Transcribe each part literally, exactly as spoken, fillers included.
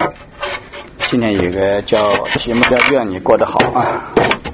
今天有一个叫节目叫愿你过得好啊。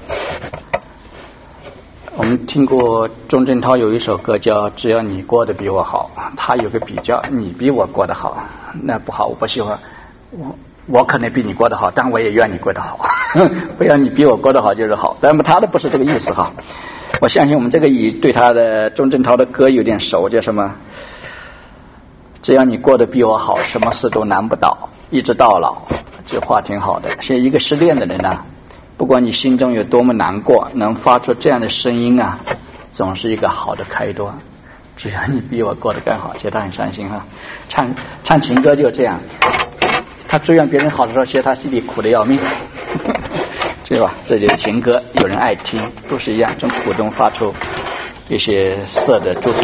我们听过钟镇涛有一首歌叫只要你过得比我好，他有个比较，你比我过得好，那不好，我不喜欢。我我可能比你过得好，但我也愿你过得好，不要你比我过得好就是好。但是他的不是这个意思哈。我相信我们这个语对他的钟镇涛的歌有点熟，叫什么？只要你过得比我好，什么事都难不倒，一直到老。这话挺好的。现在一个失恋的人呢，不管你心中有多么难过，能发出这样的声音啊，总是一个好的开端。只要你比我过得更好，其实他很伤心哈。唱唱情歌就这样，他追愿别人好的时候，其实他心里苦得要命，对吧？这就是情歌，有人爱听，都是一样，从苦中发出一些色的祝福。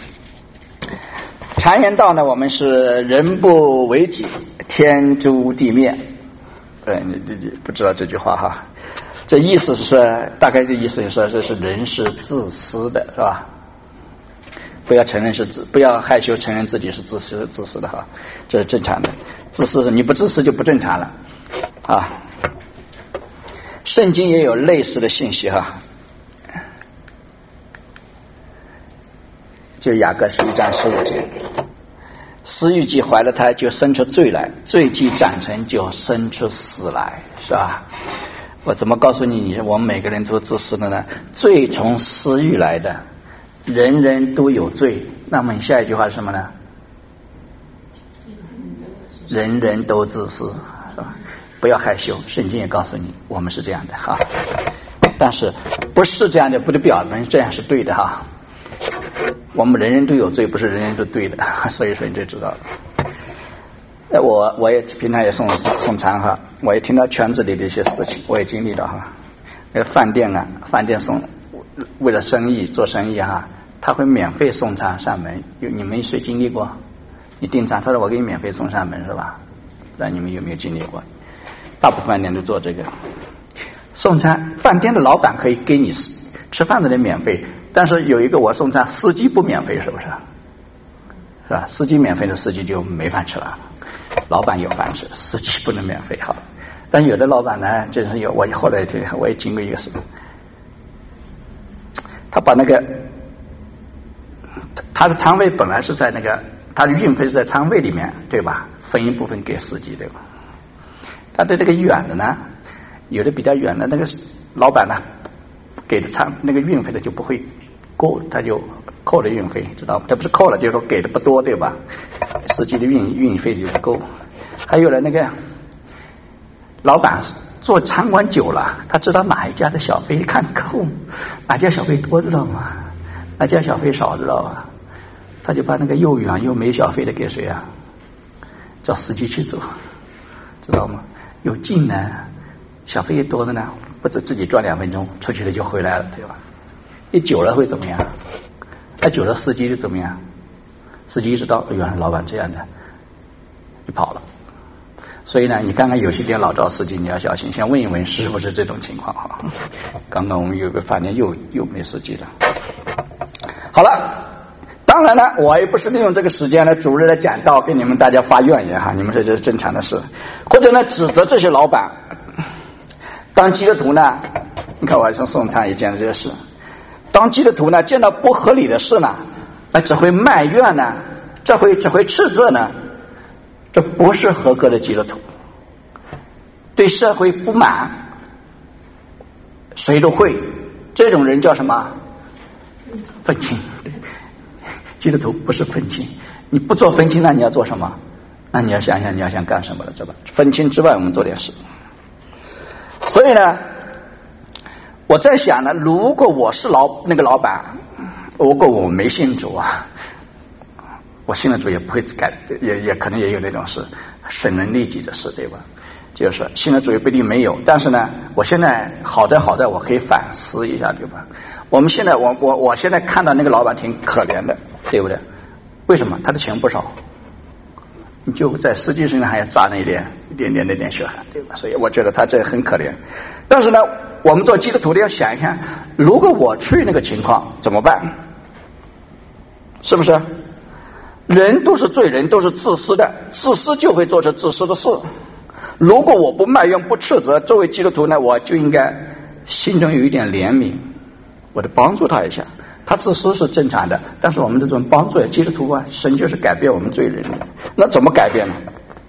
常言道呢，我们是人不为己，天诛地灭。对，你你你不知道这句话哈？这意思是说，大概这意思是说，这是人是自私的，是吧？不要承认是自，不要害羞承认自己是自私自私的哈，这是正常的。自私，你不自私就不正常了啊。圣经也有类似的信息哈，就雅各书一章十五节。私欲既怀了胎，就生出罪来；罪既长成，就生出死来，是吧？我怎么告诉你，你我们每个人都自私的呢？罪从私欲来的，人人都有罪。那么你下一句话是什么呢？人人都自私，是吧？不要害羞，圣经也告诉你，我们是这样的哈。但是不是这样的，不能表明这样是对的哈。我们人人都有罪，不是人人都对的，所以说你就知道了。我我也平常也送送餐哈，我也听到圈子里的一些事情，我也经历到哈。那个饭店啊，饭店送为了生意做生意哈，他会免费送餐上门。有你们谁经历过？你订餐，他说我给你免费送上门是吧？那你们有没有经历过？大部分饭店都做这个送餐，饭店的老板可以给你吃饭的人免费。但是有一个我送餐，司机不免费，是不是？是吧？司机免费的司机就没饭吃了，老板有饭吃，司机不能免费哈。但有的老板呢，真是有，我后来听我也经过一个什么，他把那个他的仓位本来是在那个他的运费是在仓位里面，对吧？分一部分给司机，对吧？他对这个远的呢，有的比较远的那个老板呢，给的仓那个运费的就不会够，他就扣了运费，知道吗？这不是扣了，就是说给的不多，对吧？司机的运运费就不够。还有了那个老板做餐馆久了，他知道哪一家的小费看扣，哪家小费多知道吗？哪家小费少知道吗？他就把那个又远又没小费的给谁啊？找司机去做，知道吗？有近呢，小费多的呢，或者自己赚两分钟出去了就回来了，对吧？一久了会怎么样？那久了司机就怎么样？司机知道原来老板这样的，就跑了。所以呢，你看看有些店老招司机，你要小心，先问一问是不是这种情况哈。刚刚我们有个饭店又又没司机了。好了，当然了，我也不是利用这个时间呢，逐日的讲道给你们大家发怨言哈，你们这就是正常的事，或者呢指责这些老板。当基督徒呢，你看我还从送餐也见了这个事。当基督徒呢，见到不合理的事呢，那只会埋怨呢，这会只会斥责呢，这不是合格的基督徒。对社会不满，谁都会，这种人叫什么？愤青。基督徒不是愤青，你不做愤青，那你要做什么？那你要想想你要想干什么了，对吧？愤青之外，我们做点事。所以呢，我在想呢，如果我是老那个老板，如果我没信主啊，我信了主也不会改，也也可能也有那种事损人利己的事，对吧？就是说信了主也不一定没有，但是呢，我现在好在好在我可以反思一下，对吧？我们现在我我我现在看到那个老板挺可怜的，对不对？为什么？他的钱不少，你就在司机身上还要砸那一点一点点那点血汗，对吧？所以我觉得他这很可怜。但是呢，我们做基督徒的要想一想，如果我去那个情况怎么办？是不是？人都是罪人，都是自私的，自私就会做出自私的事。 如果我不埋怨不斥责，作为基督徒呢，我就应该心中有一点怜悯，我得帮助他一下。他自私是正常的，但是我们这种帮助基督徒啊，神就是改变我们罪人的，那怎么改变呢？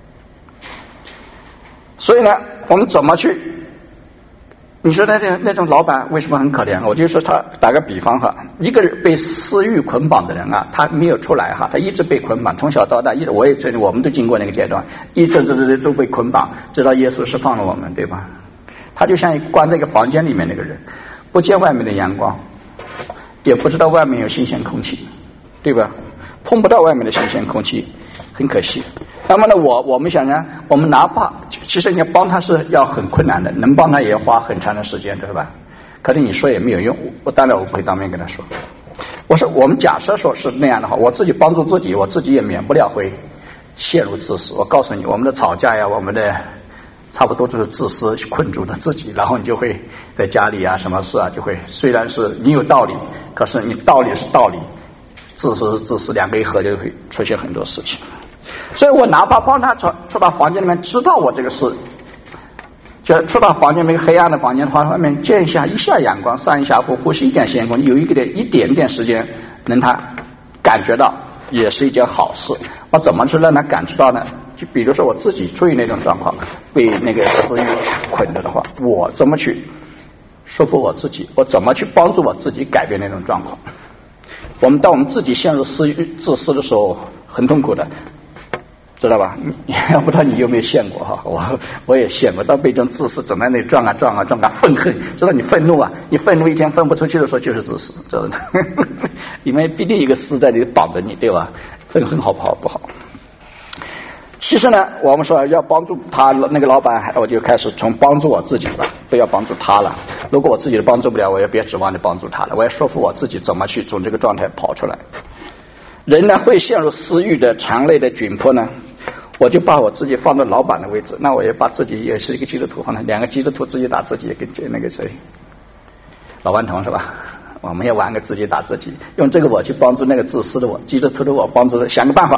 所以呢，我们怎么去？你说那那那种老板为什么很可怜？我就说他打个比方哈，一个被私欲捆绑的人啊，他没有出来哈，他一直被捆绑，从小到大一直我也我们都经过那个阶段，一直直直都被捆绑，直到耶稣释放了我们，对吧？他就像关在一个房间里面那个人，不见外面的阳光，也不知道外面有新鲜空气，对吧？碰不到外面的新鲜空气，很可惜。那么呢，我我们想呢，我们哪怕其实你要帮他是要很困难的，能帮他也要花很长的时间，对吧？可是你说也没有用，我当然我不会当面跟他说。我说我们假设说是那样的话，我自己帮助自己，我自己也免不了会陷入自私。我告诉你，我们的吵架呀，我们的差不多就是自私困住的自己，然后你就会在家里啊，什么事啊，就会虽然是你有道理，可是你道理是道理，自私是自私，两个一合就会出现很多事情。所以我哪怕帮他出出到房间里面，知道我这个事，就出到房间那个黑暗的房间，外面见一下一下阳光，散一下步，呼吸一点新鲜空气，有一个点一点点时间能他感觉到，也是一件好事。我怎么去让他感知到呢？就比如说我自己处于那种状况，被那个私欲捆着的话，我怎么去说服我自己？我怎么去帮助我自己改变那种状况？我们当我们自己陷入私欲自私的时候，很痛苦的。知道吧？我不知道你有没有陷过哈，我我也陷过。当被这种自私怎么样那撞啊撞啊撞啊，愤恨，知道你愤怒啊，你愤怒一天分不出去的时候就是自私，知道吗？里面必定一个私在这里绑着你，对吧？愤恨好不好？不好。其实呢，我们说要帮助他那个老板，我就开始从帮助我自己吧，不要帮助他了。如果我自己都帮助不了，我也别指望着帮助他了。我要说服我自己怎么去从这个状态跑出来。人呢会陷入私欲的强烈的窘迫呢，我就把我自己放在老板的位置，那我也把自己也是一个基督徒放在两个基督徒自己打自己，跟那个谁老顽童是吧？我们也玩个自己打自己，用这个我去帮助那个自私的我，基督徒的我帮助想个办法。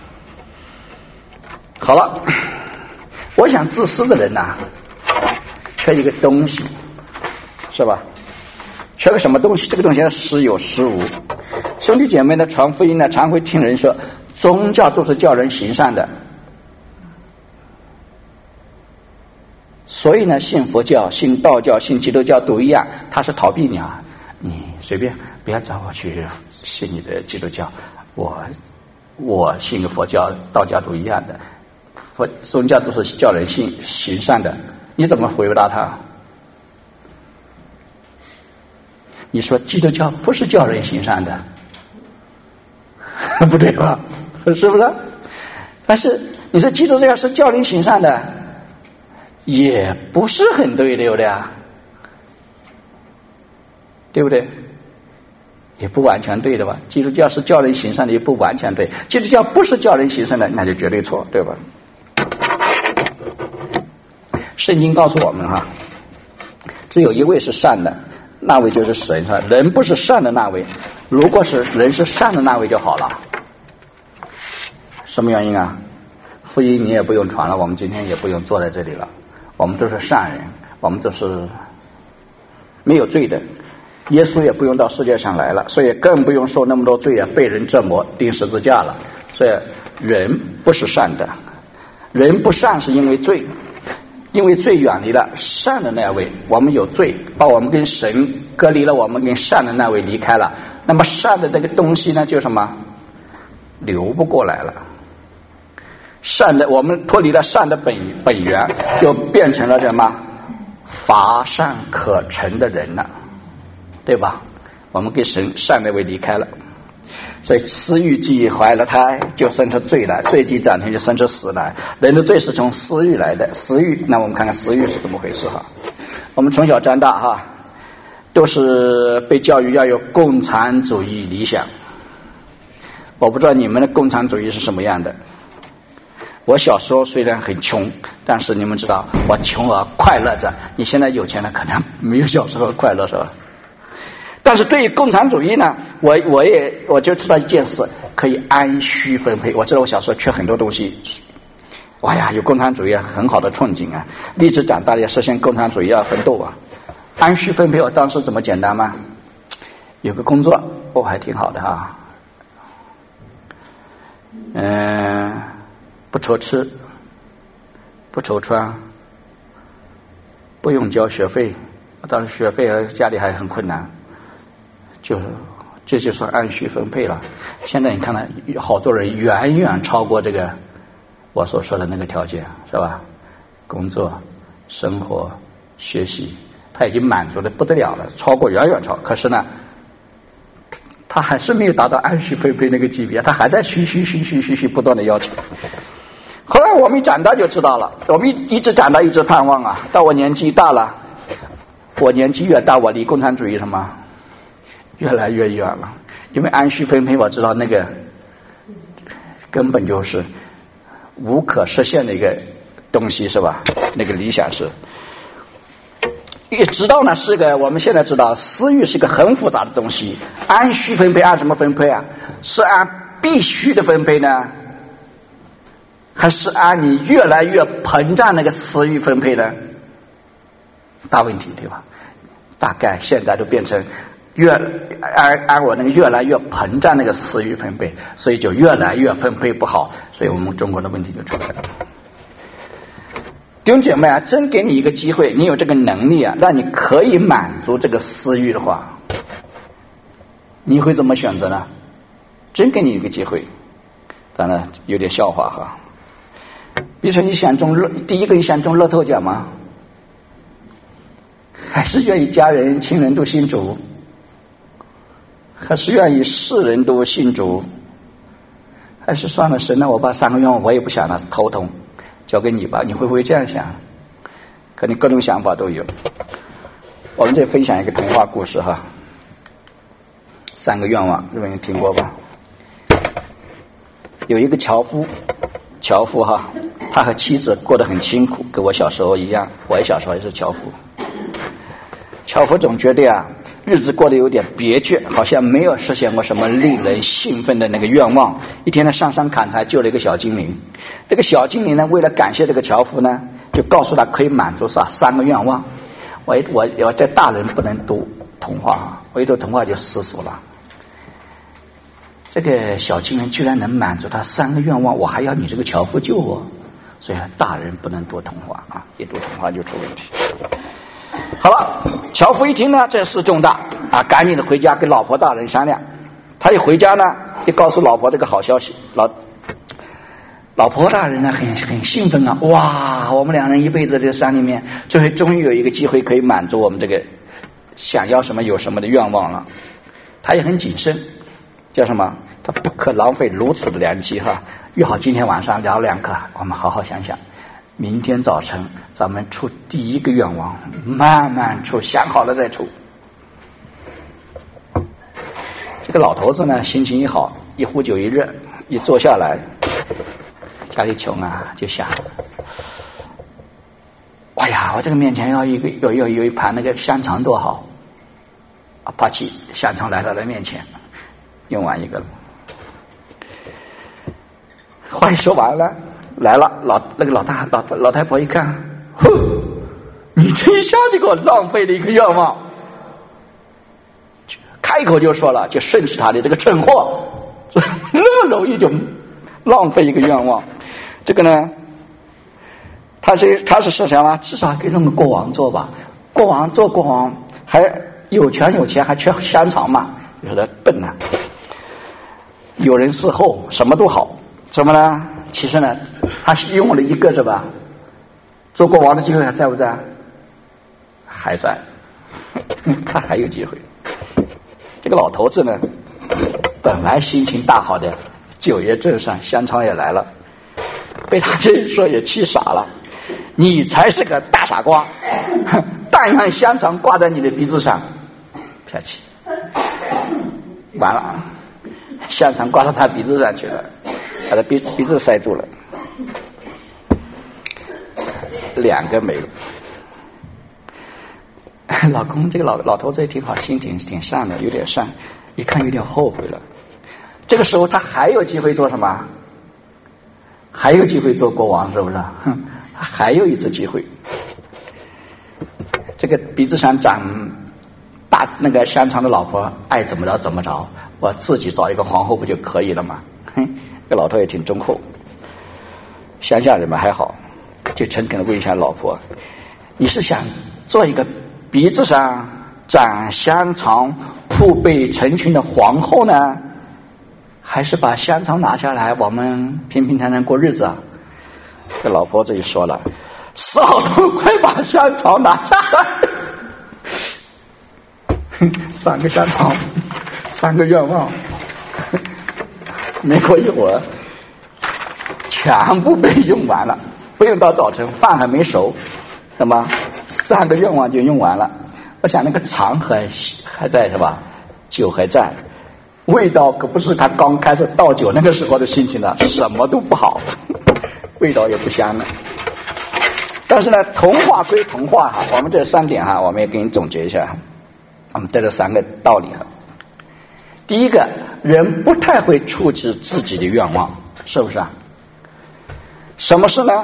好了，我想自私的人呐、啊，缺一个东西，是吧？缺个什么东西？这个东西时有时无。兄弟姐妹呢，传福音呢，常会听人说，宗教都是叫人行善的，所以呢，信佛教、信道教、信基督教都一样，他是逃避你啊，你随便不要找我去信你的基督教，我我信个佛教、道教都一样的，佛宗教都是叫人信行善的，你怎么回答他？你说基督教不是叫人行善的，不对吧？是不是？但是你说基督教是叫人行善的，也不是很对的，有的呀，对不对？也不完全对的吧？基督教是叫人行善的，也不完全对。基督教不是叫人行善的，那就绝对错，对吧？圣经告诉我们哈，只有一位是善的，那位就是神，是吧？人不是善的那位，如果是人是善的那位就好了。什么原因啊？福音你也不用传了，我们今天也不用坐在这里了，我们都是善人，我们都是没有罪的，耶稣也不用到世界上来了，所以更不用受那么多罪啊，被人折磨钉十字架了。所以人不是善的，人不善是因为罪，因为罪远离了善的那位，我们有罪，把我们跟神隔离了，我们跟善的那位离开了，那么善的这个东西呢，就什么流不过来了。善的，我们脱离了善的本本源，就变成了什么乏善可陈的人了，对吧？我们跟神善那位离开了，所以私欲既怀了胎，就生出罪来；罪既长成，就生出死来。人的罪是从私欲来的，私欲，那我们看看私欲是怎么回事哈？我们从小长大哈，都是被教育要有共产主义理想。我不知道你们的共产主义是什么样的。我小时候虽然很穷，但是你们知道我穷而快乐着，你现在有钱了可能没有小时候快乐，是吧？但是对于共产主义呢，我我也我就知道一件事，可以按需分配。我知道我小时候缺很多东西， 哇呀，有共产主义很好的憧憬啊，立志长大要实现共产主义要奋斗啊。按需分配，我当时怎么简单吗？有个工作哦，还挺好的啊，嗯、呃，不愁吃，不愁穿，不用交学费。当时学费家里还很困难，就这就算按需分配了。现在你看到好多人远远超过这个我所说的那个条件，是吧？工作、生活、学习，他已经满足的不得了了，超过远远超。可是呢，他还是没有达到按需分配那个级别，他还在虚虚虚虚虚虚不断的要求。后来我们长大就知道了，我们一直长大一直盼望啊，到我年纪大了。我年纪越大，我离共产主义什么越来越远了，因为按需分配，我知道那个根本就是无可实现的一个东西，是吧？那个理想是，也知道呢，是个我们现在知道，私欲是个很复杂的东西。按需分配，按什么分配啊？是按必须的分配呢，还是按你越来越膨胀那个私欲分配呢？大问题，对吧？大概现在都变成越按按我那个越来越膨胀那个私欲分配，所以就越来越分配不好，所以我们中国的问题就出来了。弟兄姐妹啊，真给你一个机会，你有这个能力啊，让你可以满足这个私欲的话，你会怎么选择呢？真给你一个机会，当然有点笑话哈。比如说你想中乐，第一个你想中乐透奖吗？还是愿意家人亲人都信主，还是愿意世人都信主，还是算了，神呢，我把三个愿望我也不想了，头痛，交给你吧。你会不会这样想？可能各种想法都有。我们这分享一个童话故事哈，三个愿望，日本人听过吧？有一个樵夫，樵夫哈，他和妻子过得很辛苦，跟我小时候一样，我也小时候也是樵夫。樵夫总觉得啊，日子过得有点憋屈，好像没有实现过什么令人兴奋的那个愿望。一天呢，上山砍柴救了一个小精灵。这个小精灵呢，为了感谢这个樵夫呢，就告诉他可以满足啥三个愿望。我我我这大人不能读童话啊，我一读童话就思索了。这个小精灵居然能满足他三个愿望，我还要你这个樵夫救我，所以大人不能读童话啊，一读童话就出问题。好了，樵夫一听呢，这事重大啊，赶紧的回家跟老婆大人商量。他一回家呢，就告诉老婆这个好消息。老老婆大人呢，很很兴奋啊，哇，我们两人一辈子这山里面，这回终于有一个机会可以满足我们这个想要什么有什么的愿望了。他也很谨慎，叫什么？他不可浪费如此的良机哈，约好今天晚上聊两个，我们好好想想。明天早晨咱们出第一个愿望，慢慢出，想好了再出。这个老头子呢，心情一好，一壶酒一热，一坐下来，家里穷啊，就想，哎呀，我这个面前要一个有有有一盘那个香肠多好啊！啪起，香肠来到了面前，用完一个了。话一说完了。来了，老那个老大老老太婆一看，哼，你这一下就给我浪费了一个愿望，开口就说了，就顺起他的这个蠢货，那么容易就浪费一个愿望。这个呢，他是他是说什么？至少给弄个国王做吧，国王做国王还有权有钱，还缺香肠嘛？有点笨呐、啊。有人伺候，什么都好，怎么呢？其实呢，他是用了一个是吧？做国王的机会还在不在？还在，他还有机会。这个老头子呢，本来心情大好的，酒也正上，香肠也来了，被他这一说也气傻了。你才是个大傻瓜，但愿香肠挂在你的鼻子上，啪起，完了，香肠挂到他鼻子上去了。把他鼻鼻子塞住了，两个没了。老公，这个老老头子也挺好，心挺挺善的，有点善，一看有点后悔了。这个时候他还有机会做什么？ 还有机会做国王，是不是？还有一次机会。这个鼻子上长大那个香肠的老婆，爱怎么着怎么着，我自己找一个皇后不就可以了吗？哼，这老头也挺忠厚。乡下人嘛还好，就诚恳地问一下老婆：“你是想做一个鼻子上长香肠、铺背成群的皇后呢，还是把香肠拿下来，我们平平坦坦过日子啊？”这老婆这就说了：“少东，快把香肠拿下来！”三个香肠，三个愿望，没过一会儿，全部被用完了。不用到早晨，饭还没熟，那么三个愿望就用完了。我想那个肠还还在是吧？酒还在，味道可不是他刚开始倒酒那个时候的心情了，什么都不好，味道也不香了。但是呢，童话归童话哈，我们这三点哈，我们也给你总结一下。我们带这三个道理哈。第一个，人不太会处置自己的愿望，是不是啊？什么事呢？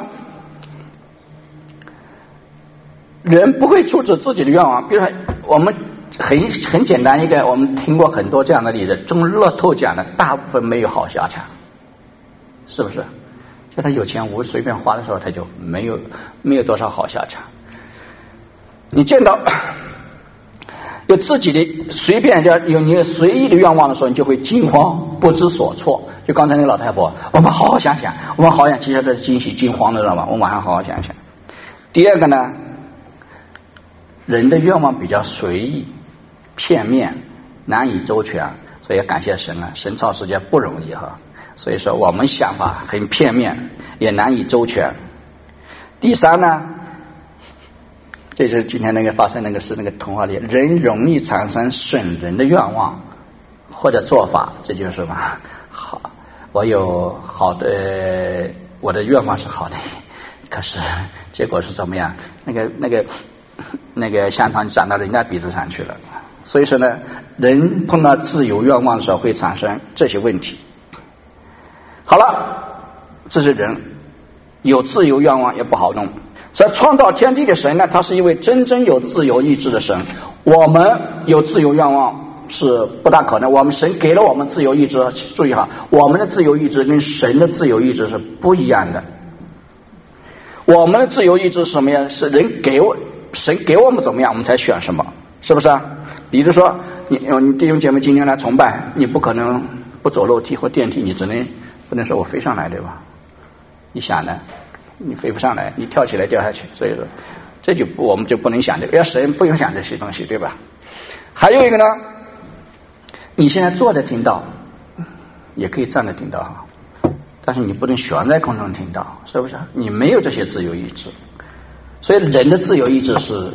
人不会处置自己的愿望。比如说，我们很很简单一个，我们听过很多这样的例子，中乐透奖的大部分没有好下场，是不是？就他有钱无随便花的时候，他就没有没有多少好下场。你见到有自己的随便叫有你随意的愿望的时候，你就会惊慌不知所措。就刚才那个老太婆，我们好好想想，我们好想，其实这是惊喜惊慌的，知道吗？我们晚上好好想想。第二个呢，人的愿望比较随意、片面、难以周全，所以要感谢神啊，神造世界不容易哈。所以说我们想法很片面，也难以周全。第三呢，这就是今天那个发生那个事，那个童话里，人容易产生损人的愿望或者做法，这就是什么？好，我有好的，我的愿望是好的，可是结果是怎么样？那个那个那个香肠长到人家鼻子上去了。所以说呢，人碰到自由愿望的时候会产生这些问题。好了，这是人有自由愿望也不好弄。所以创造天地的神呢，他是一位真正有自由意志的神。我们有自由愿望是不大可能，我们神给了我们自由意志，注意哈，我们的自由意志跟神的自由意志是不一样的。我们的自由意志是什么呀？是人给我，神给我们怎么样，我们才选什么，是不是啊？比如说你你弟兄姐妹今天来崇拜，你不可能不走楼梯或电梯，你只能不能说我飞上来，对吧？你想呢？你飞不上来，你跳起来掉下去，所以说这就不我们就不能想这个，要神不用想这些东西，对吧？还有一个呢，你现在坐着听到，也可以站着听到哈，但是你不能悬在空中听到，是不是？你没有这些自由意志，所以人的自由意志是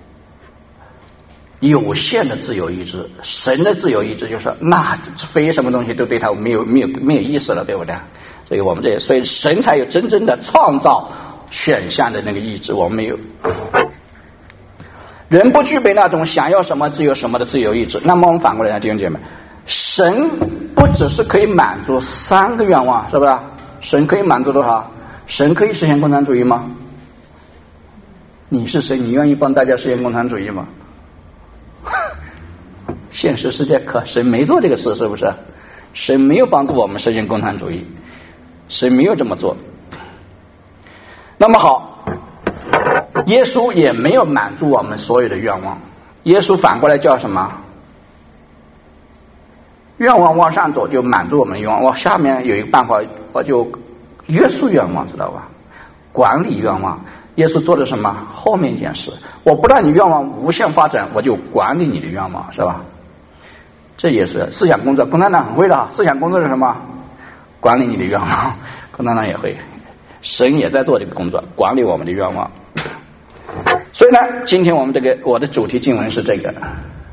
有限的自由意志，神的自由意志就是那非什么东西都对他没有没有没有意思了，对不对？所以我们这所以神才有真正的创造选项的那个意志，我们没有。人不具备那种想要什么自由什么的自由意志。那么我们反过来讲，弟兄姐妹，神不只是可以满足三个愿望，是不是？神可以满足多少？神可以实现共产主义吗？你是谁？你愿意帮大家实现共产主义吗？现实世界可神没做这个事，是不是？神没有帮助我们实现共产主义，神没有这么做。那么好，耶稣也没有满足我们所有的愿望。耶稣反过来叫什么？愿望往上走就满足我们的愿望，往下面有一个办法，我就约束愿望，知道吧？管理愿望。耶稣做的什么？后面一件事，我不让你愿望无限发展，我就管理你的愿望，是吧？这也是思想工作，共产党很会的。思想工作是什么？管理你的愿望，共产党也会，神也在做这个工作，管理我们的愿望。所以呢，今天我们这个我的主题经文是这个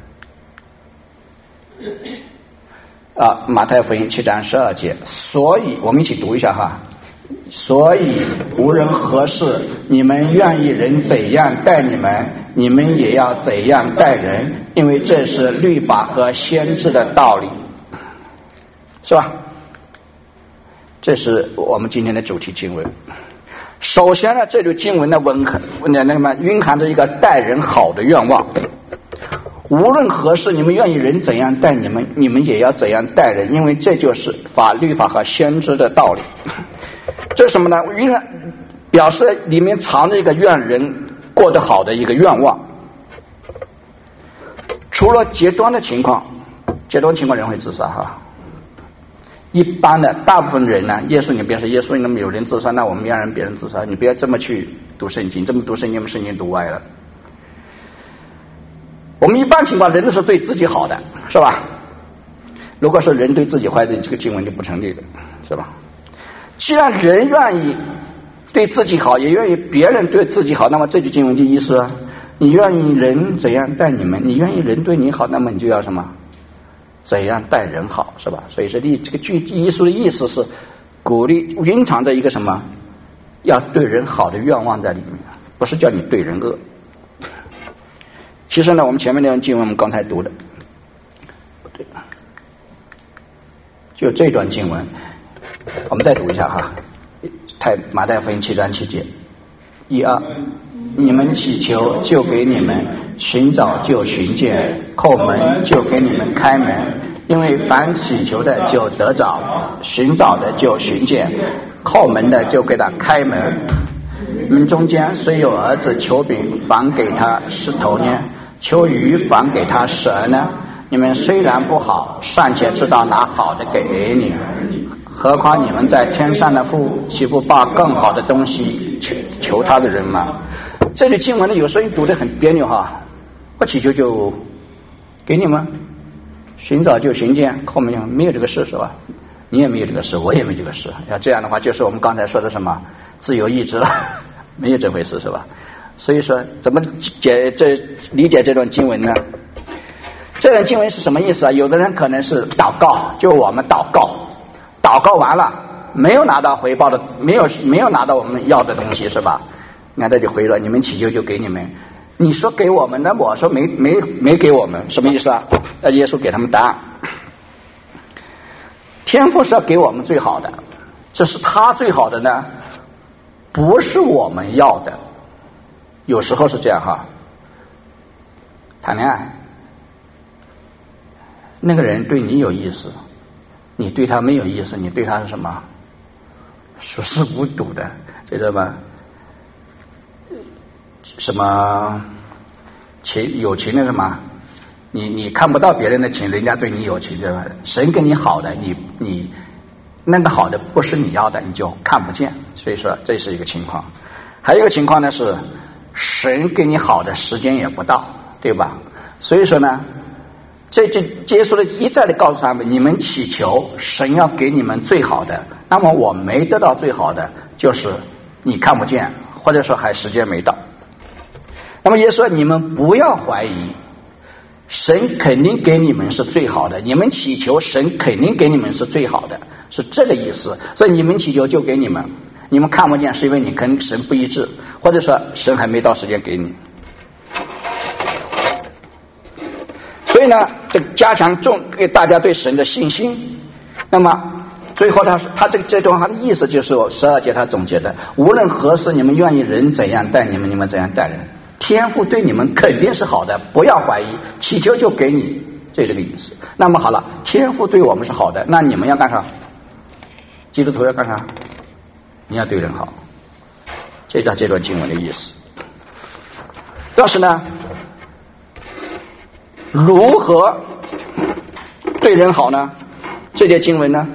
啊，马太福音七章十二节。所以我们一起读一下哈。所以无论何事，你们愿意人怎样待你们，你们也要怎样待人，因为这是律法和先知的道理，是吧？ 这是我们今天的主题经文。首先呢，这段经文的文很那那么蕴含着一个待人好的愿望。无论何事，你们愿意人怎样待你们，你们也要怎样待人，因为这就是法律法和先知的道理。这是什么呢？蕴含表示里面藏着一个愿人过得好的一个愿望。除了极端的情况，极端情况人会自杀哈。一般的大部分人呢，耶稣你别说耶稣那么有人自杀，那我们要让别人自杀，你不要这么去读圣经，这么读圣经，圣经读歪了。我们一般情况人都是对自己好的，是吧？如果说人对自己坏的，这个经文就不成立了，是吧？既然人愿意对自己好，也愿意别人对自己好，那么这句经文的意思，你愿意人怎样待你们，你愿意人对你好，那么你就要什么？怎样待人好，是吧？所以说这个句意思的意思是鼓励蕴藏着一个什么？要对人好的愿望在里面，不是叫你对人恶。其实呢，我们前面那段经文我们刚才读的不对，就这段经文我们再读一下哈。太马太福音七章七节，一二，你们祈求就给你们，寻找就寻见，叩门就给你们开门，因为凡祈求的就得着，寻找的就寻见，叩门的就给他开门。你们中间虽有儿子求饼，反给他石头呢？求鱼，反给他蛇呢？你们虽然不好，尚且知道拿好的给你，何况你们在天上的父，岂不把更好的东西求求他的人吗？这里经文呢，有时候读得很别扭哈。不祈求就给你们，寻找就寻见，叩门没有这个事是吧？你也没有这个事，我也没这个事。要这样的话，就是我们刚才说的什么自由意志了，没有这回事是吧？所以说，怎么解这理解这段经文呢？这段经文是什么意思啊？有的人可能是祷告，就我们祷告，祷告完了没有拿到回报的，没有没有拿到我们要的东西是吧？那他就回了，你们祈求就给你们。你说给我们，那我说没没没给我们，什么意思啊？那耶稣给他们答案。天父是要给我们最好的，这是他最好的呢，不是我们要的。有时候是这样哈，谈恋爱，那个人对你有意思，你对他没有意思，你对他是什么？熟视无睹的，知道吗？什么情友情的什么？你你看不到别人的情，人家对你有情，对吧？神跟你好的，你你那个好的不是你要的，你就看不见。所以说这是一个情况。还有一个情况呢是，神给你好的时间也不到，对吧？所以说呢，这就耶稣的一再的告诉他们，你们祈求神要给你们最好的，那么我没得到最好的，就是你看不见，或者说还时间没到。那么耶稣说，你们不要怀疑，神肯定给你们是最好的，你们祈求神肯定给你们是最好的，是这个意思。所以你们祈求就给你们，你们看不见是因为你跟神不一致，或者说神还没到时间给你。所以呢，这加强重给大家对神的信心。那么最后他他这这段话的意思就是十二节他总结的，无论何时你们愿意人怎样待你们，你们怎样待人，天父对你们肯定是好的，不要怀疑，祈求就给你，这是这个意思。那么好了，天父对我们是好的，那你们要干啥？基督徒要干啥？你要对人好，这叫这段经文的意思。但是呢，如何对人好呢？这节经文呢，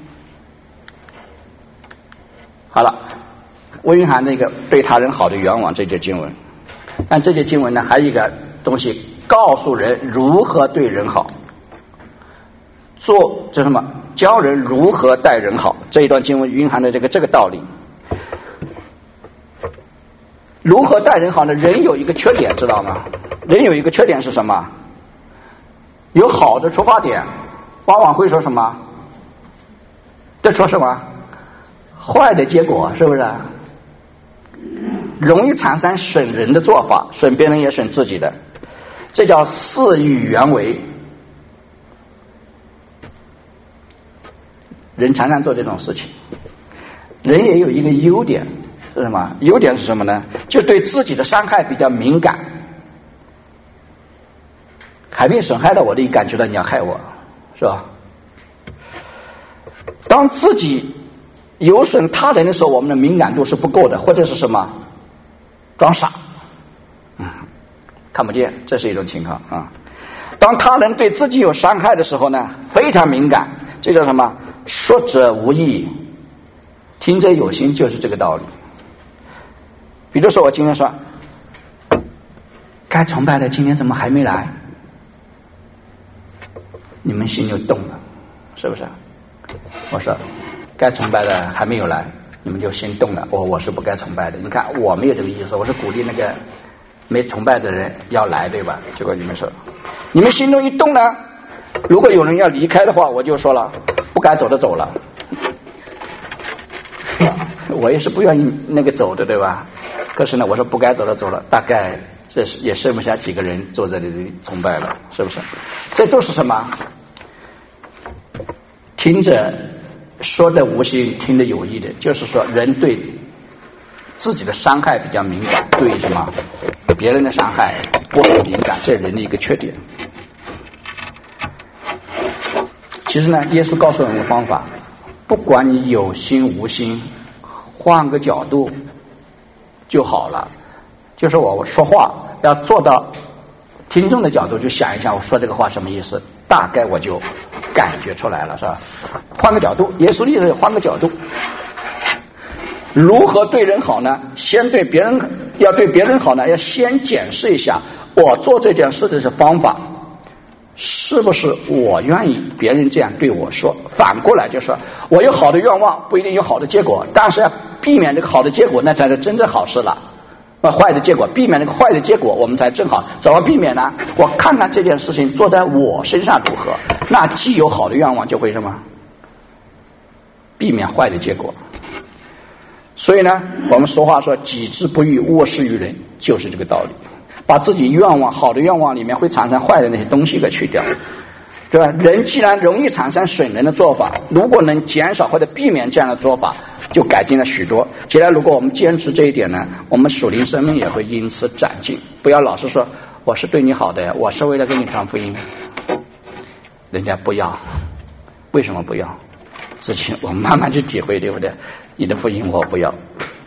好了，我蕴含这个对他人好的愿望，这节经文。但这节经文呢，还有一个东西告诉人如何对人好，做这什么？教人如何待人好。这一段经文蕴含的这个这个道理。如何待人好呢？人有一个缺点，知道吗？人有一个缺点是什么？有好的出发点，往往会说什么？这说什么？坏的结果，是不是？容易产生损人的做法，损别人也损自己的，这叫事与愿违。人常常做这种事情。 人也有一个优点是什么？优点是什么呢？就对自己的伤害比较敏感，还没损害到我的，感觉到你要害我，是吧？当自己有损他人的时候，我们的敏感度是不够的，或者是什么装傻，嗯，看不见，这是一种情况啊。当他人对自己有伤害的时候呢，非常敏感，这叫什么？说者无意，听者有心，就是这个道理。比如说我今天说，该崇拜的今天怎么还没来？你们心就动了，是不是？我说该崇拜的还没有来，你们就心动了。我我是不该崇拜的。你看我没有这个意思，我是鼓励那个没崇拜的人要来，对吧？结果你们说，你们心中一动呢，如果有人要离开的话，我就说了，不该走的走了。我也是不愿意那个走的，对吧？可是呢，我说不该走的走了，大概这是也剩不下几个人坐在这里崇拜了，是不是？这都是什么？听着说的无心，听的有意的，就是说人对自己的伤害比较敏感，对什么别人的伤害不很敏感，这是人的一个缺点。其实呢，耶稣告诉我们的方法，不管你有心无心，换个角度就好了。就是我说话要做到听众的角度去想一想，我说这个话什么意思，大概我就感觉出来了，是吧？换个角度，耶稣的意思换个角度。如何对人好呢？先对别人，要对别人好呢，要先检视一下我做这件事的是方法是不是我愿意别人这样对我说。反过来就是说，我有好的愿望不一定有好的结果，但是要避免这个好的结果，那才是真正好事了。那坏的结果，避免这个坏的结果，我们才正好。怎么避免呢？我看看这件事情做在我身上如何，那既有好的愿望，就会什么避免坏的结果。所以呢，我们俗话说己之不欲，勿施于人，就是这个道理。把自己愿望好的愿望里面会产生坏的那些东西给去掉，对吧？人既然容易产生损人的做法，如果能减少或者避免这样的做法，就改进了许多。接下来如果我们坚持这一点呢，我们属灵生命也会因此长进。不要老是说我是对你好的，我是为了给你传福音，人家不要。为什么不要？之前我们慢慢去体会，对不对？你的福音我不要。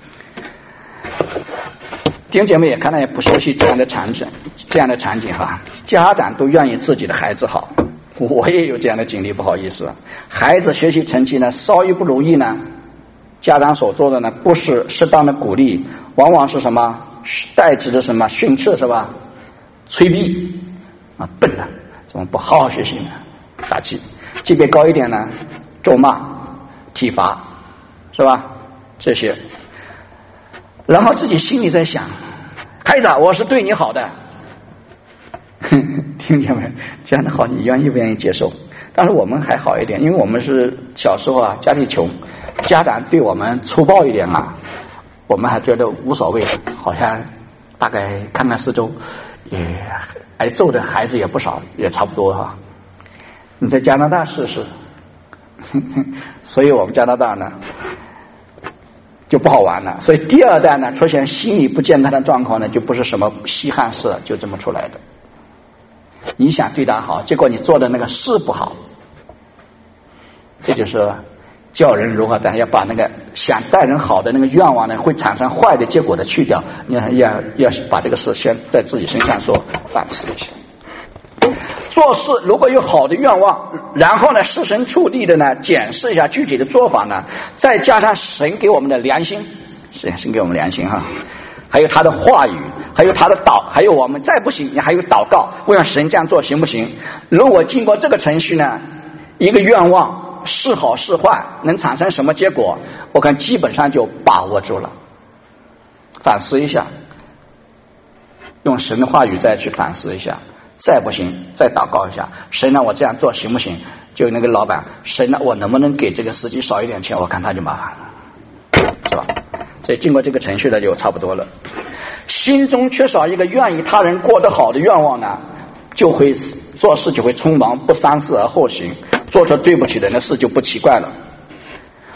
弟兄姐妹也看到也不熟悉这样的场景，这样的场景哈，家长都愿意自己的孩子好，我也有这样的经历，不好意思，孩子学习成绩呢稍一不如意呢，家长所做的呢不是适当的鼓励，往往是什么代指的什么训斥，是吧？催逼啊，笨了，怎么不好好学习呢？打击，级别高一点呢，咒骂、体罚，是吧？这些。然后自己心里在想，孩子，我是对你好的，听见没？这样的好，你愿意不愿意接受？但是我们还好一点，因为我们是小时候啊，家里穷，家长对我们粗暴一点啊，我们还觉得无所谓，好像大概看看四周，也挨揍的孩子也不少，也差不多哈、啊。你在加拿大试试，所以我们加拿大呢。就不好玩了，所以第二代呢出现心理不健康的状况呢，就不是什么稀罕事了，就这么出来的。你想对他好，结果你做的那个事不好，这就是教人如何但要把那个想待人好的那个愿望呢，会产生坏的结果的去掉。你要要要把这个事先在自己身上做反思一下。做事如果有好的愿望，然后呢设身处地的呢检视一下具体的做法呢，再加上神给我们的良心，神神给我们良心哈，还有他的话语，还有他的祷，还有我们再不行，你还有祷告，问神这样做行不行？如果经过这个程序呢，一个愿望是好是坏，能产生什么结果，我看基本上就把握住了。反思一下，用神的话语再去反思一下。再不行再祷告一下，神让我这样做行不行？就那个老板，神让我能不能给这个司机少一点钱，我看他就麻烦了，是吧？所以经过这个程序呢就差不多了。心中缺少一个愿意他人过得好的愿望呢，就会做事就会匆忙，不三思而后行，做出对不起人的事就不奇怪了。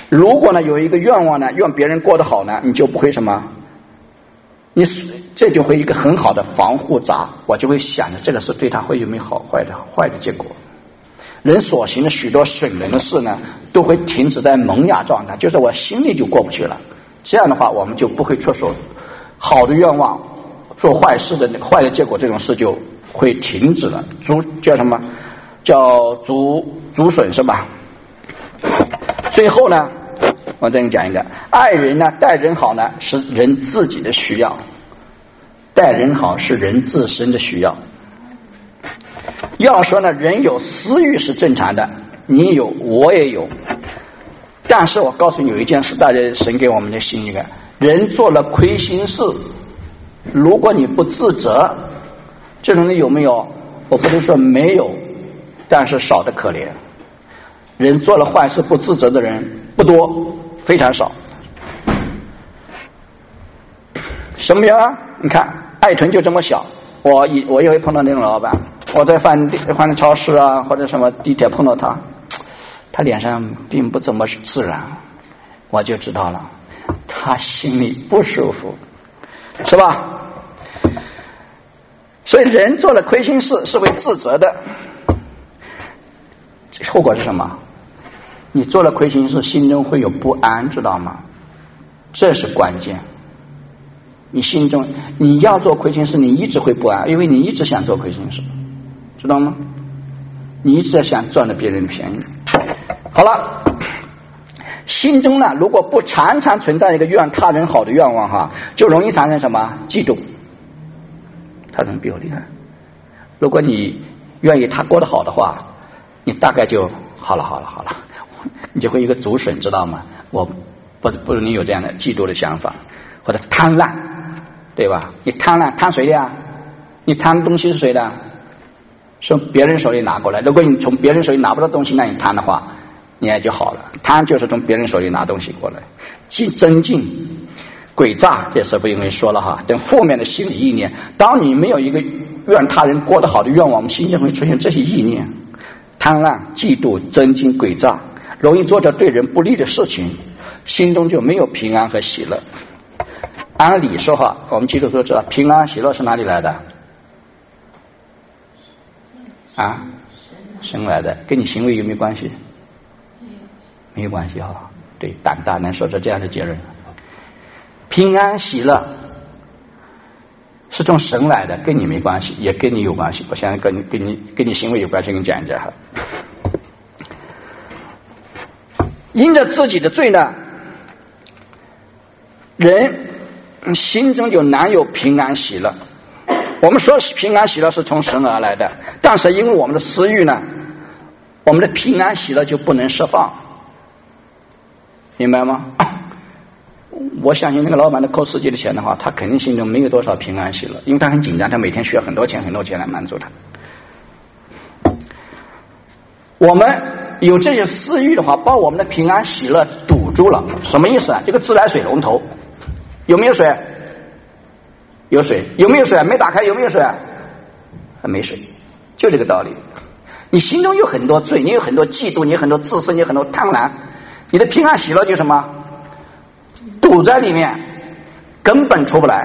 如果呢有一个愿望呢，愿别人过得好呢，你就不会什么，你这就会一个很好的防护闸，我就会想着这个事对他会有没有好坏的坏的结果。人所行的许多损人的事呢，都会停止在萌芽状态，就是我心里就过不去了。这样的话，我们就不会出手。好的愿望做坏事的坏的结果，这种事就会停止了。竹叫什么？叫竹竹笋是吧？最后呢，我再给你讲一个，爱人呢，待人好呢，是人自己的需要；待人好是人自身的需要。要说呢，人有私欲是正常的，你有，我也有。但是我告诉你有一件事，大家神给我们的心一个，人做了亏心事，如果你不自责，这种人有没有？我不能说没有，但是少得可怜。人做了坏事不自责的人不多，非常少。什么样？你看爱屯就这么小，我也我也会碰到那种老板，我在饭店、饭店、超市啊，或者什么地铁碰到他，他脸上并不怎么自然，我就知道了，他心里不舒服，是吧？所以人做了亏心事是会自责的，后果是什么？你做了亏心事，心中会有不安，知道吗？这是关键。你心中你要做亏心事，你一直会不安，因为你一直想做亏心事，知道吗？你一直想赚了别人的便宜。好了，心中呢，如果不常常存在一个愿他人好的愿望哈，就容易产生什么？嫉妒。他人比我厉害。如果你愿意他过得好的话，你大概就好了，好了，好了，你就会一个竹笋，知道吗？我不不能有这样的嫉妒的想法，或者贪婪，对吧？你贪婪，贪谁的呀？你贪东西是谁的？从别人手里拿过来。如果你从别人手里拿不到东西，那你贪的话，你也就好了。贪就是从别人手里拿东西过来。进增进诡诈，这是不因为说了哈，等负面的心理意念。当你没有一个愿他人过得好的愿望，我们心中会出现这些意念：贪婪、嫉妒、增进诡诈，容易做着对人不利的事情，心中就没有平安和喜乐。按理说哈，我们基督徒知道平安喜乐是哪里来的？啊，生来的，跟你行为有没有关系？没有关系哈。对，胆大能说出这样的结论。平安喜乐是从神来的，跟你没关系，也跟你有关系。我现在跟你跟你跟你行为有关系，跟你讲一讲哈。因着自己的罪呢，人心中就难有平安喜乐。我们说平安喜乐是从神而来的，但是因为我们的私欲呢，我们的平安喜乐就不能释放，明白吗？我相信那个老板的扣司机的钱的话，他肯定心中没有多少平安喜乐，因为他很紧张，他每天需要很多钱很多钱来满足他。我们有这些私欲的话，把我们的平安喜乐堵住了。什么意思啊？这个自来水龙头有没有水？有水。有没有水？没打开。有没有水？没水。就这个道理。你心中有很多罪，你有很多嫉妒，你有很多自私，你有很多贪婪，你的平安喜乐就什么？堵在里面，根本出不来，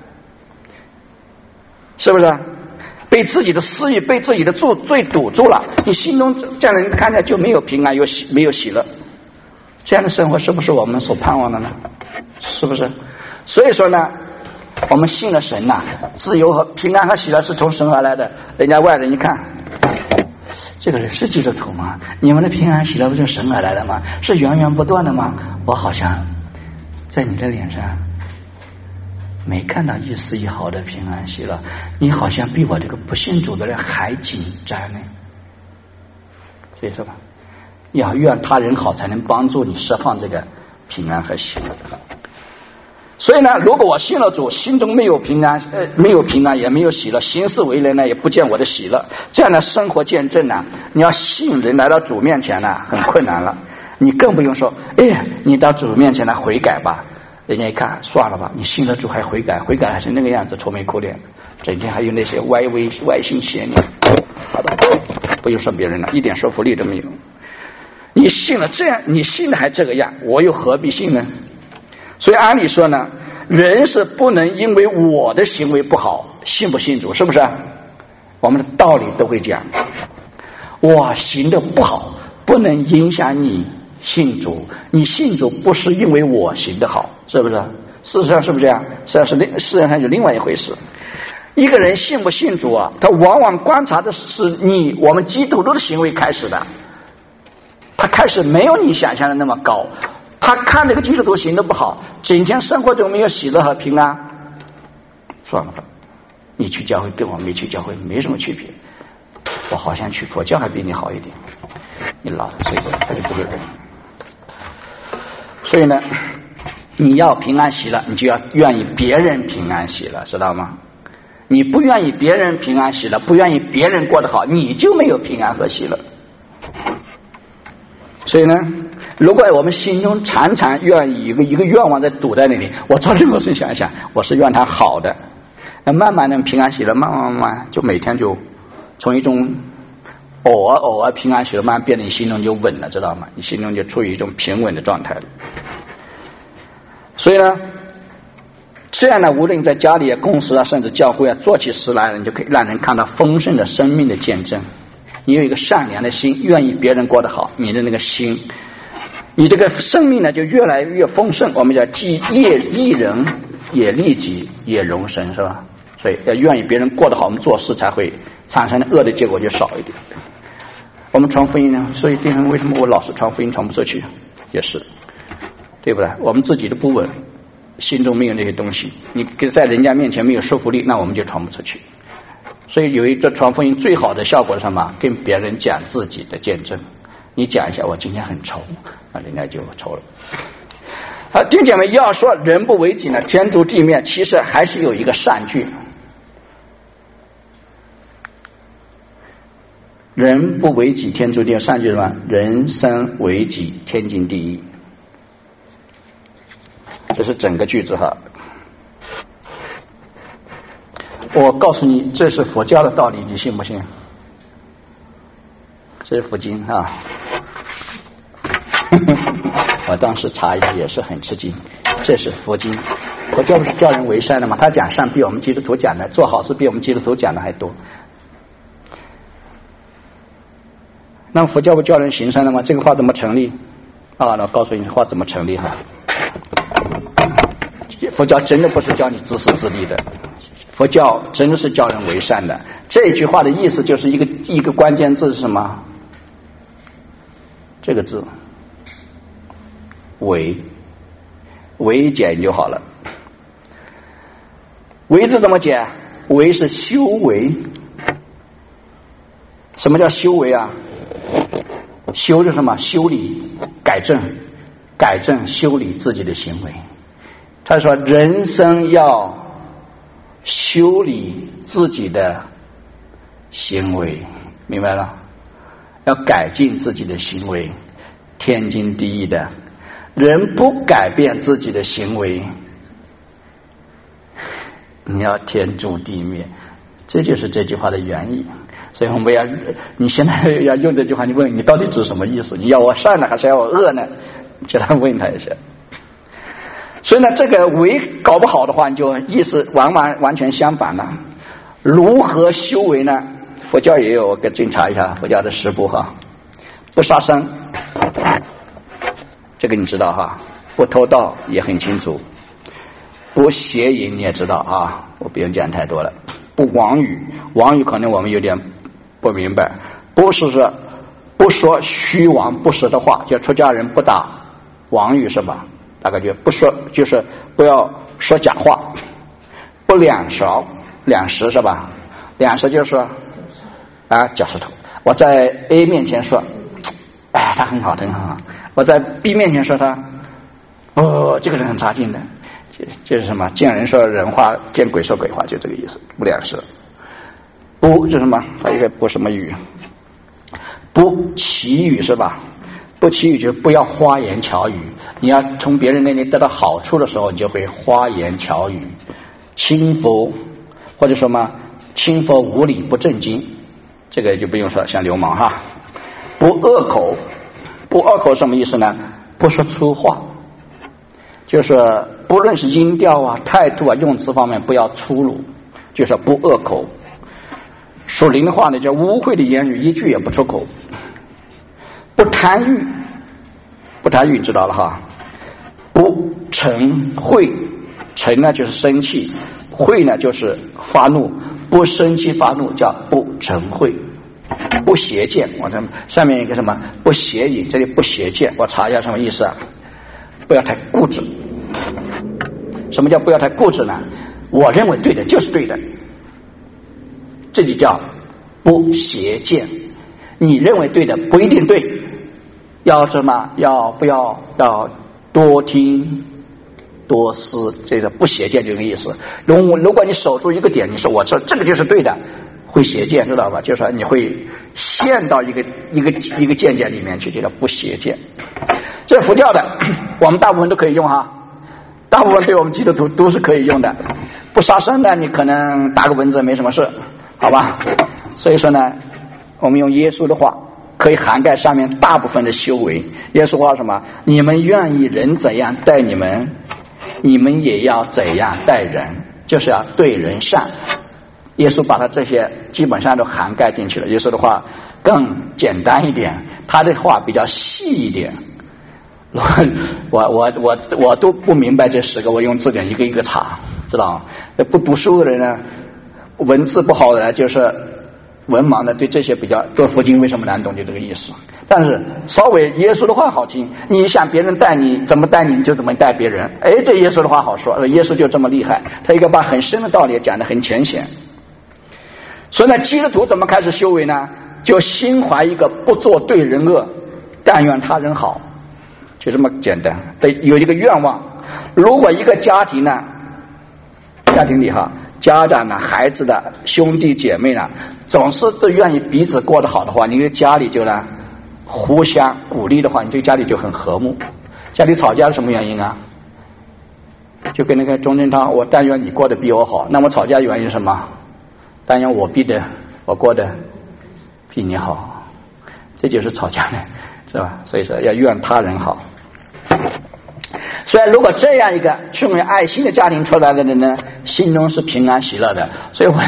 是不是？被自己的私欲、被自己的罪堵住了，你心中这样的人看起来就没有平安，有喜没有喜乐。这样的生活是不是我们所盼望的呢？是不是？所以说呢，我们信了神呐、啊，自由和平安和喜乐是从神而来的。人家外人一看，这个人是基督徒吗？你们的平安喜乐不是神而来的吗？是源源不断的吗？我好像在你的脸上没看到一丝一毫的平安喜乐，你好像比我这个不信主的人还紧张呢。所以说吧，要愿他人好，才能帮助你释放这个平安和喜乐。所以呢，如果我信了主，心中没有平安，呃，没有平安，也没有喜乐，行事为人呢，也不见我的喜乐，这样的生活见证呢，你要吸引人来到主面前呢，很困难了。你更不用说，哎，你到主面前来悔改吧，人家一看，算了吧，你信了主还悔改，悔改还是那个样子，愁眉苦脸，整天还有那些歪微歪心邪念，好的，不用说别人了，一点说服力都没有。 你信了这样，你信的还这个样，我又何必信呢？所以按理说呢，人是不能因为我的行为不好信不信主，是不是？我们的道理都会讲，我行的不好不能影响你信主，你信主不是因为我行的好，是不是？事实上是不是这样？实际上是另事实上有另外一回事。一个人信不信主啊，他往往观察的是你我们基督徒的行为开始的，他开始没有你想象的那么高，他看这个基督徒行的不好，整天生活中没有喜乐和平安，算了吧，你去教会跟我没去教会没什么区别，我好像去佛教还比你好一点，你老实岁数他就不会认。所以呢，你要平安喜乐，你就要愿意别人平安喜乐，知道吗？你不愿意别人平安喜乐，不愿意别人过得好，你就没有平安和喜乐。所以呢，如果我们心中常常愿意一个一个愿望在堵在那里，我做任何事想一想，我是愿他好的，那慢慢的平安喜乐，慢慢慢慢就每天就从一种偶尔偶尔平安喜乐，慢慢变得你心中就稳了，知道吗？你心中就处于一种平稳的状态了。所以呢，这样呢，无论在家里啊、公司啊，甚至教会啊，做起事来，你就可以让人看到丰盛的生命的见证。你有一个善良的心，愿意别人过得好，你的那个心，你这个生命呢就越来越丰盛。我们叫既业益人，也利己，也容身，是吧？所以要愿意别人过得好，我们做事才会产生的恶的结果就少一点。我们传福音呢，所以弟兄为什么我老是传福音传不出去，也是对不对？我们自己的不稳，心中没有那些东西，你在人家面前没有说服力，那我们就传不出去。所以有一个传福音最好的效果是什么？跟别人讲自己的见证。你讲一下我今天很愁，那人家就愁了。好，弟兄姐妹，要说人不为己呢，天诛地灭，其实还是有一个善句。人不为己，天诛地灭，善句是什么？人生为己，天经地义。这是整个句子哈。我告诉你，这是佛教的道理，你信不信？这是佛经啊。我当时查一下也是很吃惊，这是佛经。佛教不是教人为善的吗？他讲善比我们基督徒讲的，做好事比我们基督徒讲的还多。那么佛教不教人行善的吗？这个话怎么成立啊？那我告诉你话怎么成立哈。佛教真的不是教你自私自利的，佛教真的是教人为善的。这句话的意思就是一个一个关键字是什么？这个字为，为解就好了。为字怎么解？为是修为。什么叫修为啊？修是什么？修理、改正、改正、修理自己的行为。他说人生要修理自己的行为，明白了？要改进自己的行为，天经地义的。人不改变自己的行为，你要天诛地灭。这就是这句话的原意。所以我们要，你现在要用这句话，你问你到底指什么意思？你要我善呢，还是要我恶呢？就来问他一下。所以呢，这个为搞不好的话，你就意思完完完全相反了。如何修为呢？佛教也有，我给检查一下佛教的十部哈。不杀生，这个你知道哈。不偷盗也很清楚。不邪淫你也知道啊，我不用讲太多了。不妄语，妄语可能我们有点不明白。不是说不说虚妄不实的话，就出家人不打妄语是吧？大概就不说，就是不要说假话。不两舌，两舌是吧？两舌就是说啊，脚趾头。我在 A 面前说，哎，他很好，很好。我在 B 面前说他，哦，这个人很差劲的。这这是什么？见人说人话，见鬼说鬼话，就这个意思。不两舌。不是什么？还有一个不什么语？不绮语是吧？不绮语就是不要花言巧语。你要从别人那里得到好处的时候，你就会花言巧语。轻浮或者说嘛，轻浮无礼不正经，这个就不用说，像流氓哈。不恶口， 不恶口什么意思呢？不说粗话，就是不论是音调啊、态度啊、用词方面不要粗鲁，就是不恶口。属灵的话呢，叫污秽的言语一句也不出口。不贪欲，不贪欲知道了哈。不嗔恚，嗔呢就是生气，恚呢就是发怒。不生气发怒叫不嗔恚。不邪见，我这上面一个什么不邪淫，这里不邪见，我查一下什么意思啊？不要太固执。什么叫不要太固执呢？我认为对的就是对的，这就叫不邪见。你认为对的不一定对，要什么？要不要要多听多思，这个不邪见就这个意思。如果如果你守住一个点，你说我说这个就是对的，会邪见，知道吧？就是说你会陷到一个一个一个见解里面去，这叫不邪见。这佛教的，我们大部分都可以用哈，大部分对我们基督徒都是可以用的。不杀生的，你可能打个蚊子没什么事，好吧？所以说呢，我们用耶稣的话可以涵盖上面大部分的修为。耶稣话什么？你们愿意人怎样待你们，你们也要怎样待人，就是要对人善。耶稣把他这些基本上都涵盖进去了。耶稣的话更简单一点，他的话比较细一点。我我我我都不明白这十个，我用字典一个一个查，知道吗？不读书的人呢，文字不好的人，就是文盲的，对这些比较做佛经为什么难懂，就这个意思。但是稍微耶稣的话好听，你想别人待你怎么待你，你就怎么待别人。哎，这耶稣的话好说，耶稣就这么厉害，他一个把很深的道理讲得很浅显。所以呢，基督徒怎么开始修为呢？就心怀一个不做对人恶，但愿他人好，就这么简单。得有一个愿望。如果一个家庭呢，家庭里哈，家长呢、孩子的兄弟姐妹呢，总是都愿意彼此过得好的话，你这个家里就呢互相鼓励的话，你这个家里就很和睦。家里吵架是什么原因啊？就跟那个钟镇涛，我但愿你过得比我好。那么吵架原因是什么？但愿我逼得我过得比你好，这就是吵架的，是吧？所以说要愿他人好。所以如果这样一个充满爱心的家庭出来的人呢，心中是平安喜乐的。所以我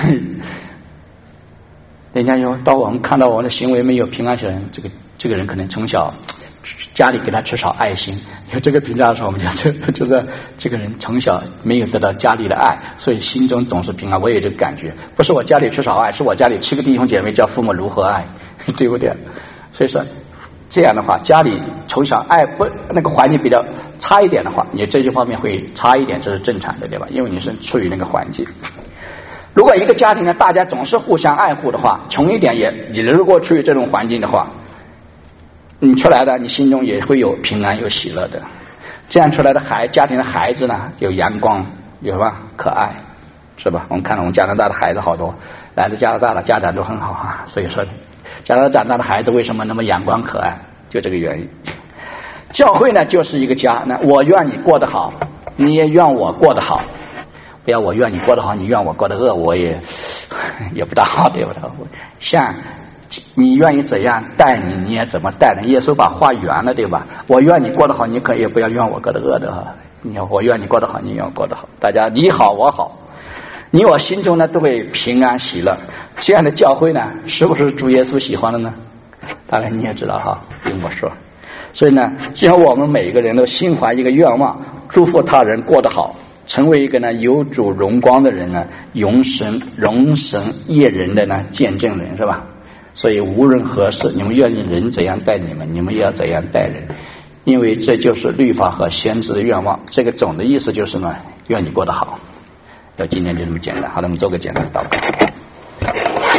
人家说到我们看到我们的行为没有平安喜乐，这个这个人可能从小家里给他缺少爱心。有这个评价的时候，我们讲就就是这个人从小没有得到家里的爱，所以心中总是平安。我也有这个感觉，不是我家里缺少爱，是我家里七个弟兄姐妹叫父母如何爱，对不对？所以说这样的话，家里从小爱不那个环境比较差一点的话，你这些方面会差一点，这是正常的，对吧？因为你是处于那个环境。如果一个家庭呢，大家总是互相爱护的话，穷一点也你如果处于这种环境的话，你出来的你心中也会有平安有喜乐的。这样出来的孩家庭的孩子呢，有阳光，有什么可爱，是吧？我们看到我们加拿大的孩子好多，来自加拿大的家长都很好啊。所以说加拿大长大的孩子为什么那么阳光可爱，就这个原因。教会呢就是一个家，那我愿你过得好，你也愿我过得好。不要我愿你过得好，你愿我过得恶，我也也不大好，对不对？像你愿意怎样待你，你也怎么待人。耶稣把话圆了，对吧？我愿你过得好，你可以不要愿我过得恶的哈。你我愿你过得好，你愿我过得好，大家你好我好，你我心中呢都会平安喜乐。这样的教会呢，是不是主耶稣喜欢的呢？当然你也知道哈，不用我说。所以呢，只要我们每一个人都心怀一个愿望，祝福他人过得好，成为一个呢有主荣光的人呢，荣神荣神业人的呢见证人，是吧？所以无论何事，你们愿意人怎样待你们，你们也要怎样待人，因为这就是律法和先知的愿望。这个总的意思就是呢，愿你过得好。要今天就这么简单。好了，我们做个简单的祷告。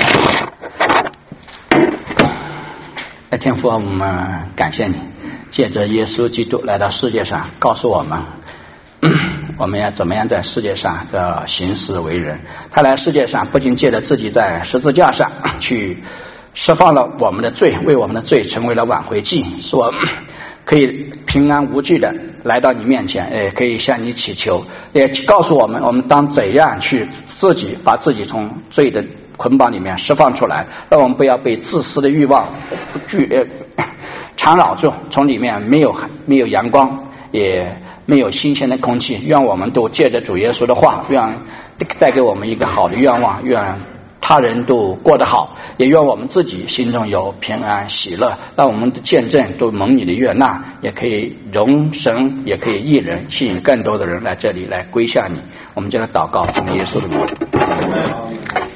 那天父，我们感谢你，借着耶稣基督来到世界上，告诉我们我们要怎么样在世界上的行事为人。他来世界上不仅借着自己在十字架上去释放了我们的罪，为我们的罪成为了挽回祭，使我们可以平安无惧的来到你面前，也可以向你祈求，也告诉我们我们当怎样去自己把自己从罪的捆绑里面释放出来，让我们不要被自私的欲望拘呃缠绕住，从里面没有没有阳光，也没有新鲜的空气。愿我们都借着主耶稣的话，愿带给我们一个好的愿望，愿他人都过得好，也愿我们自己心中有平安喜乐，让我们的见证都蒙你的悦纳，也可以容神，也可以益人，吸引更多的人来这里来归向你。我们就来祷告，奉耶稣的名。